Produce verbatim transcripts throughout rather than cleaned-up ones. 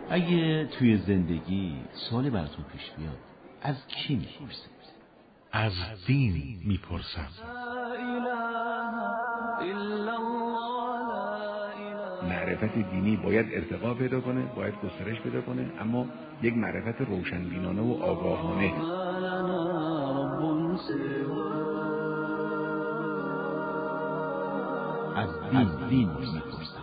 اگه توی زندگی سوالی براتون پیش بیاد، از کی میپرسید؟ از دین میپرسم. معرفت دینی باید ارتقا پیدا کنه، باید گسترش پیدا کنه، اما یک معرفت روشنبینانه و آگاهانه. از دین دین میپرسم.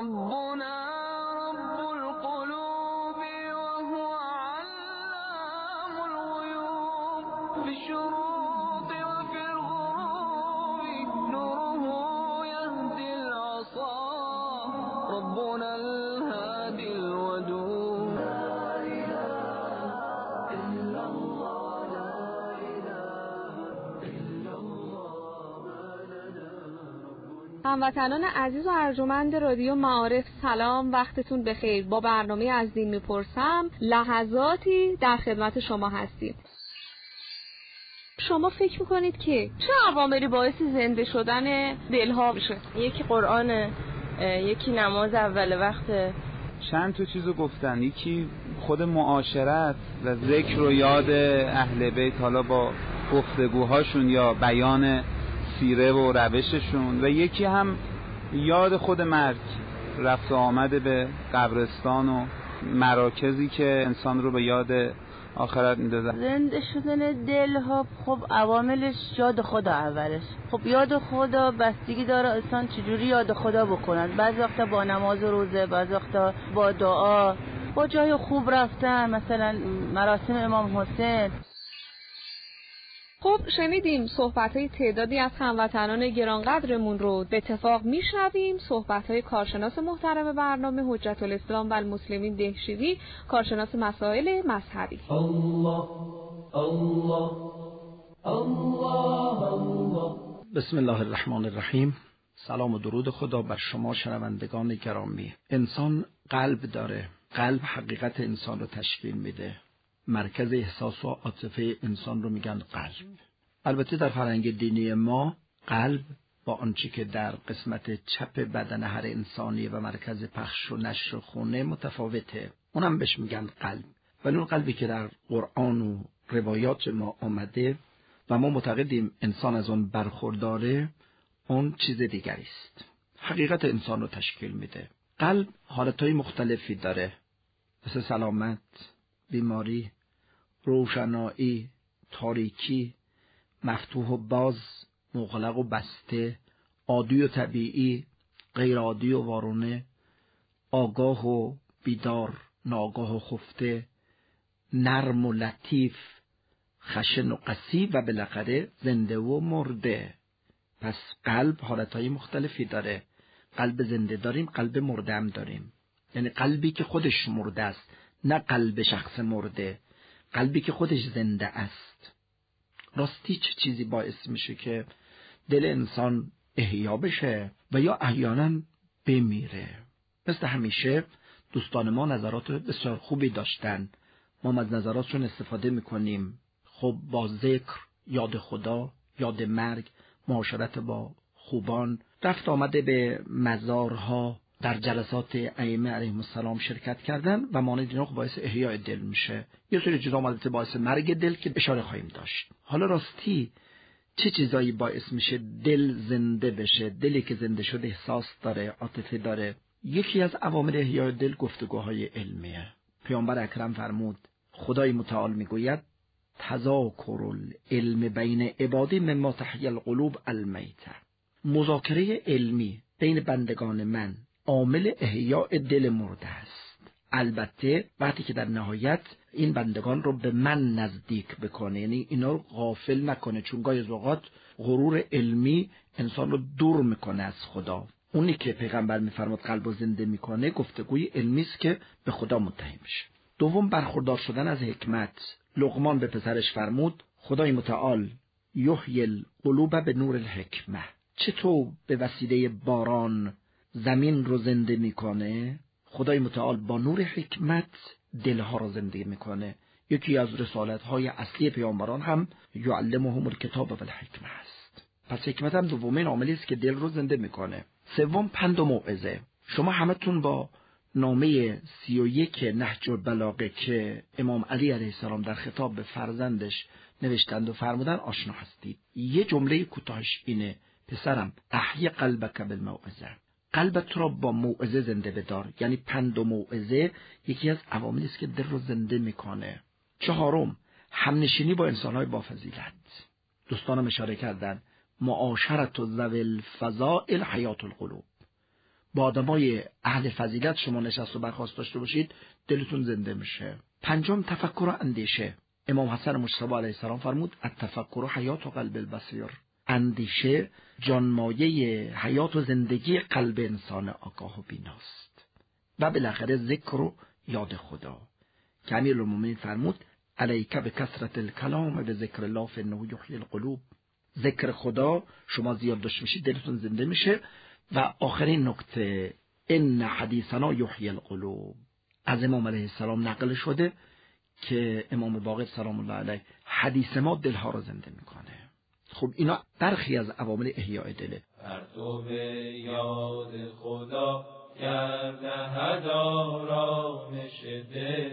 هموطنان عزیز و ارجمند رادیو معارف، سلام، وقتتون بخیر. با برنامه از دین میپرسم لحظاتی در خدمت شما هستیم. شما فکر میکنید که چه عواملی باعث زنده شدن دلها بشه؟ یکی قرآنه، یکی نماز اول وقته. چند تا چیزو گفتن، یکی خود معاشرت و ذکر و یاد اهل بیت، حالا با گفتگوهاشون یا بیان سیره و روششون، و یکی هم یاد خود مرگ، رفت و آمده به قبرستان و مراکزی که انسان رو به یاد آخرت میندازه. زنده شدن دل ها خب عواملش یاد خدا اولش. خب یاد خدا بستگی داره انسان چجوری یاد خدا بکنن. بعضی وقتا با نماز و روزه، بعضی وقتا با دعا، با جای خوب رفتن، مثلا مراسم امام حسین. خب شنیدیم صحبت‌های تعدادی از هموطنان گرانقدرمون رو به اتفاق میشنویم. صحبت‌های کارشناس محترم برنامه حجت الاسلام و المسلمین دهشیری، کارشناس مسائل مذهبی. الله الله الله الله. بسم الله الرحمن الرحیم. سلام و درود خدا بر شما شنوندگان گرامی. انسان قلب داره. قلب حقیقت انسان رو تشکیل میده. مرکز احساس و عاطفه انسان رو میگن قلب. البته در فرهنگ دینی ما قلب با آنچه که در قسمت چپ بدن هر انسانی و مرکز پخش و نشر خونه متفاوته، اونم بهش میگن قلب. ولی اون قلبی که در قرآن و روایات ما آمده و ما معتقدیم انسان از اون برخورداره، اون چیز دیگری است. حقیقت انسان رو تشکیل میده. قلب حالتهای مختلفی داره، مثل سلامت، بیماری، روشنایی، تاریکی، مفتوح و باز، مغلق و بسته، عادی و طبیعی، غیر عادی و وارونه، آگاه و بیدار، ناآگاه و خفته، نرم و لطیف، خشن و قسی و بالاخره زنده و مرده. پس قلب حالتهای مختلفی داره. قلب زنده داریم، قلب مرده هم داریم. یعنی قلبی که خودش مرده است، نه قلب شخص مرده، قلبی که خودش زنده است. راستی چه چیزی باعث میشه که دل انسان احیا بشه و یا احیانا بمیره؟ مثل همیشه دوستان ما نظرات بسیار خوبی داشتن، ما از نظراتشون استفاده میکنیم. خب با ذکر، یاد خدا، یاد مرگ، معاشرت با خوبان، رفت آمده به مزارها، در جلسات ائمه علیهم السلام شرکت کردن و مانند اینا باعث احیاء دل میشه. یه سری چیزا البته باعث مرگ دل که اشاره خواهیم داشت. حالا راستی چه چیزایی باعث میشه دل زنده بشه؟ دلی که زنده شده احساس داره، عاطفه داره. یکی از عوامل احیاء دل گفتگوهای علمیه. پیامبر اکرم فرمود، خدای متعال میگوید تذاکر العلم بین عبادی مما تحیی القلوب المیته. مذاکره علمی بین بندگان من عامل احیاء دل مرده است. البته وقتی که در نهایت این بندگان رو به من نزدیک بکنه، یعنی اینا رو غافل نکنه، چون گاهی اوقات غرور علمی انسان رو دور میکنه از خدا. اونی که پیغمبر میفرماد قلب رو زنده میکنه گفتگوی علمی است که به خدا منتهی میشه. دوم، برخوردار شدن از حکمت. لقمان به پسرش فرمود خدای متعال یحیی القلوب به نور الحکمه. چطور به وسیله باران زمین رو زنده میکنه؟ خدای متعال با نور حکمت دلها رو زنده میکنه. یکی از رسالت‌های اصلی پیامبران هم یعلمهم الکتاب و الحکمه است. پس حکمت هم دومین عاملی است که دل رو زنده میکنه. سوم، پند و موعظه. شما همتون با نامه سی و یک نهج البلاغه که امام علی علیه السلام در خطاب به فرزندش نوشتند و فرمودن آشنا هستید. یه جمله کوتاهش اینه: پسرم احی قلبک بالموعظه، قلبت را با موعظه زنده بدار. یعنی پند و موعظه یکی از عواملی است که دل رو زنده میکنه. چهارم، همنشینی با انسان‌های با فضیلت. دوستانم اشاره کردن معاشرت و ذوی الفضائل حیات القلوب. با آدمای اهل فضیلت شما نشست و برخاست داشته باشید، دلتون زنده میشه. پنجم، تفکر و اندیشه. امام حسن مجتبی علیه السلام فرمود التفکر حیات و قلب البصیر. اندیشه جانمایه حیات و زندگی قلب انسان آگاه و بیناست. و بالاخره ذکر و یاد خدا که امیرالمومنین فرمود علیک بکثرت الکلام بذکر الله فانه یحیی القلوب. ذکر خدا شما زیاد داشته باشید دلتون زنده میشه. و آخرین نکته، ان حدیثنا یحیی القلوب. از امام علیه السلام نقل شده که امام باقر سلام الله علیه حدیث ما دلها رو زنده میکنه. خب اینا برخی از عوامل احیاء دله. پرتو یاد خدا گردهد آرامش دل،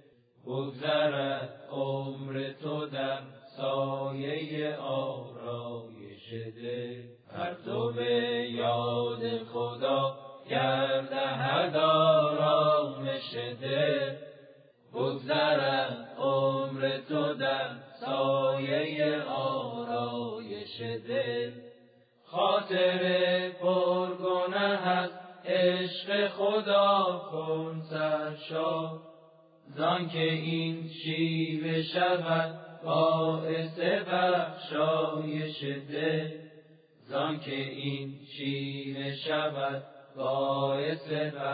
بگذرد عمر تو در سایه آرایش دل. پرتو یاد خدا گردهد آرامش دل، بگذرد عمر تو در سایه آرایش دل. خاطر پرگنه از عشق خدا کن سرشار، زان که این شیوه شود باعث بخشایش دل. زان که این شیوه شود باعث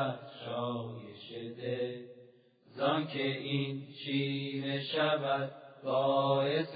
بخشایش دل. زان که این شیوه شود باعث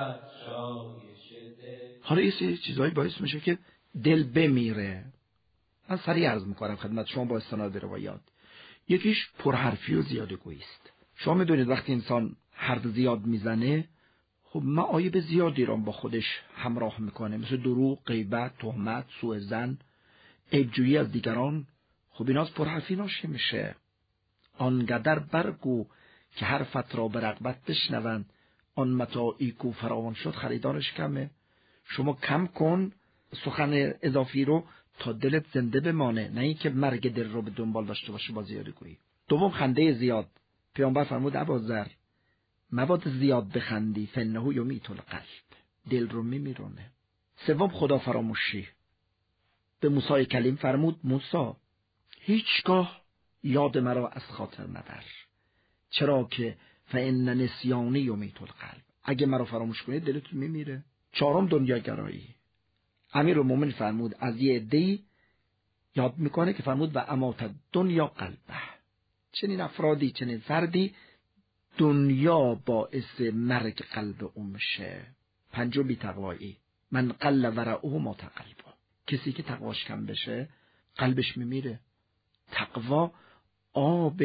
بخشایش دل. حالا یه سری چیزایی باعث میشه که دل بمیره. من سریع عرض میکنم خدمت شما با استناد به روایات. یکیش پرحرفی و زیادگویی است. شما میدونید وقتی انسان حرف زیاد میزنه، خب معایب زیادی را با خودش همراه میکنه، مثل دروغ، غیبت، تهمت، سوء ظن، عیبجویی از دیگران. خب اینا از پرحرفی ناشی میشه. آنقدر برگو که حرفت را به رغبت بشنوند، آن متاعی کو فراوان شد خریدارش کمه. شما کم کن سخن اضافی رو تا دلت زنده بمانه، نه اینکه مرگ دل رو به دنبال داشته باشه با زیادگویی. دوم، خنده زیاد. پیامبر فرمود ابوذر مباد زیاد بخندی فانه یمیت القلب، دل رو میمیرونه. سوم، خدا فراموشی. به موسی کلیم فرمود موسی هیچگاه یاد مرا از خاطر مبر، چرا که فان نسیانی یمیت القلب، اگه مرا فراموش کنی دلتون میمیره. چهارم، دنیاگرایی. امیرالمومنین فرمود از یه عده‌ای یاد میکنه که فرمود و امات دنیا قلبه. چنین افرادی، چنین فردی دنیا باعث مرگ قلب اون میشه. پنجم، بی‌تقوایی. من قل ورعه مات قلبه. کسی که تقواش کم بشه قلبش میمیره. تقوا آب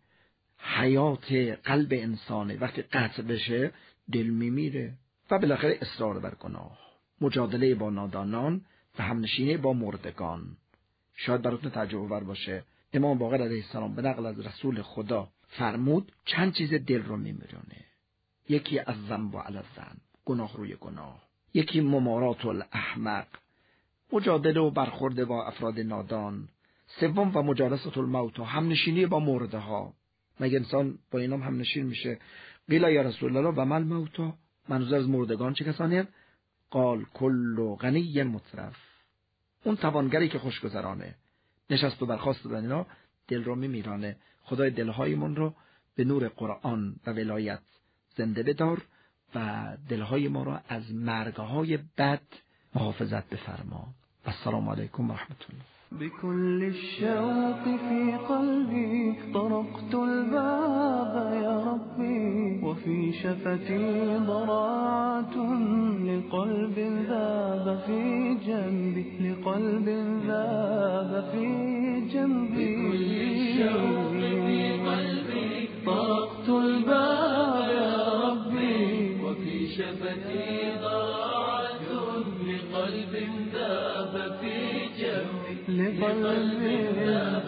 حیات قلب انسانه، وقتی قطع بشه دل میمیره. و بالاخره اصرار بر گناه، مجادله با نادانان و همنشینی با مردگان. شاید براتون تعجب آور باشه، امام باقر علیه السلام به نقل از رسول خدا فرمود چند چیز دل رو میمیرونه. یکی از ذنب و علی الذنب، گناه روی گناه. یکی ممارات الاحمق، مجادله و برخورد با افراد نادان. سوم، و مجالسه الموت، همنشینی با مرده ها. مگه انسان با اینام همنشین میشه؟ قیل یا رسول الله و مل موت، منظور از مردگان چه کسانی هستند؟ قال کل غنی مترف، اون توانگری که خوشگذرانه، نشست و برخاست و اینا دل رو میمیرانه. خدای دلهایمون رو به نور قرآن و ولایت زنده بدار و دلهای ما رو از مرگهای بد محافظت بفرما. السلام علیکم و رحمت الله. بكل الشوق في قلبي طرقت الباب يا ربي، وفي شفتي ضراعة لقلب ذاب في جنبي، لقلب ذاب في جنبي. بكل الشوق في قلبي طرقت الباب يا ربي، وفي شفتي ضراعة لقلب ذاب في جنبي، لقلب